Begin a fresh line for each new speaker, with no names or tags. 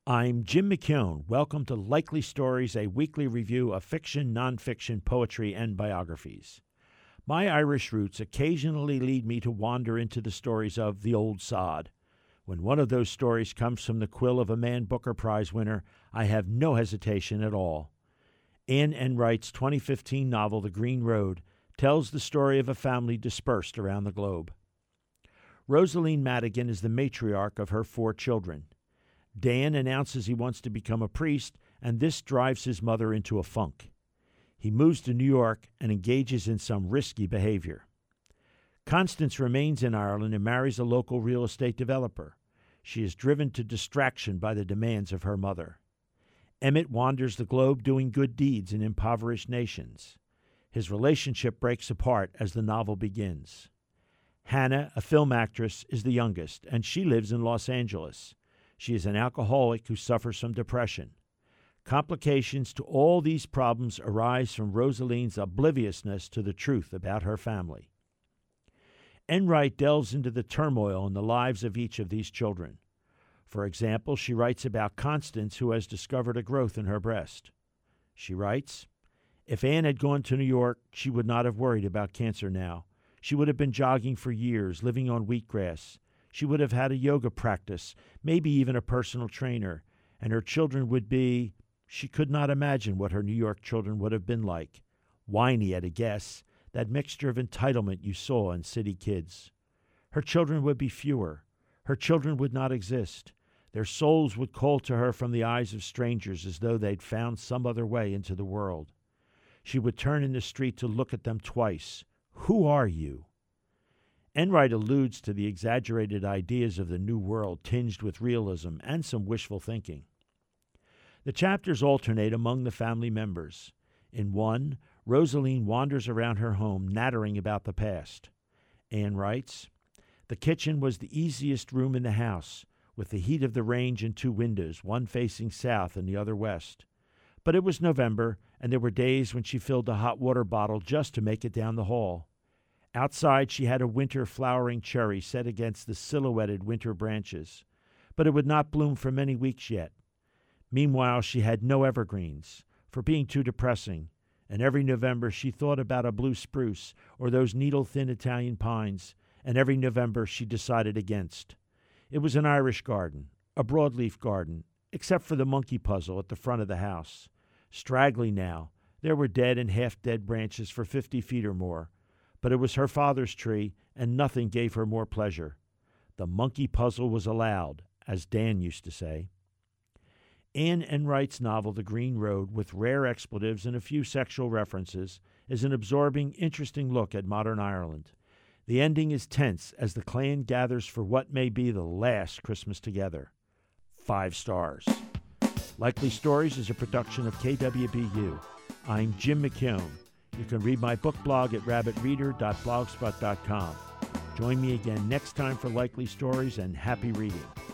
I'm Jim McKeown. Welcome to Likely Stories, a weekly review of fiction, nonfiction, poetry, and biographies. My Irish roots occasionally lead me to wander into the stories of the old sod. When one of those stories comes from the quill of a Man Booker Prize winner, I have no hesitation at all. Anne Enright's 2015 novel, The Green Road, tells the story of a family dispersed around the globe. Rosaleen Madigan is the matriarch of her 4 children. Dan announces he wants to become a priest, and this drives his mother into a funk. He moves to New York and engages in some risky behavior. Constance remains in Ireland and marries a local real estate developer. She is driven to distraction by the demands of her mother. Emmett wanders the globe doing good deeds in impoverished nations. His relationship breaks apart as the novel begins. Hannah, a film actress, is the youngest, and she lives in Los Angeles. She is an alcoholic who suffers from depression. Complications to all these problems arise from Rosaleen's obliviousness to the truth about her family. Enright delves into the turmoil in the lives of each of these children. For example, she writes about Constance, who has discovered a growth in her breast. She writes, "If Anne had gone to New York, she would not have worried about cancer now. She would have been jogging for years, living on wheatgrass. She would have had a yoga practice, maybe even a personal trainer, and her children would be, she could not imagine what her New York children would have been like. Whiny at a guess, that mixture of entitlement you saw in city kids. Her children would be fewer. Her children would not exist. Their souls would call to her from the eyes of strangers as though they'd found some other way into the world. She would turn in the street to look at them twice. Who are you?" Enright alludes to the exaggerated ideas of the New World tinged with realism and some wishful thinking. The chapters alternate among the family members. In one, Rosaleen wanders around her home, nattering about the past. Anne writes, "The kitchen was the easiest room in the house, with the heat of the range and 2 windows, one facing south and the other west. But it was November, and there were days when she filled the hot water bottle just to make it down the hall. Outside she had a winter flowering cherry set against the silhouetted winter branches, but it would not bloom for many weeks yet. Meanwhile she had no evergreens, for being too depressing, and every November she thought about a blue spruce or those needle-thin Italian pines, and every November she decided against. It was an Irish garden, a broadleaf garden, except for the monkey puzzle at the front of the house. Straggly now, there were dead and half-dead branches for 50 feet or more, but it was her father's tree, and nothing gave her more pleasure. The monkey puzzle was allowed, as Dan used to say." Anne Enright's novel, The Green Road, with rare expletives and a few sexual references, is an absorbing, interesting look at modern Ireland. The ending is tense as the clan gathers for what may be the last Christmas together. 5 stars. Likely Stories is a production of KWBU. I'm Jim McKeown. You can read my book blog at rabbitreader.blogspot.com. Join me again next time for Likely Stories, and happy reading.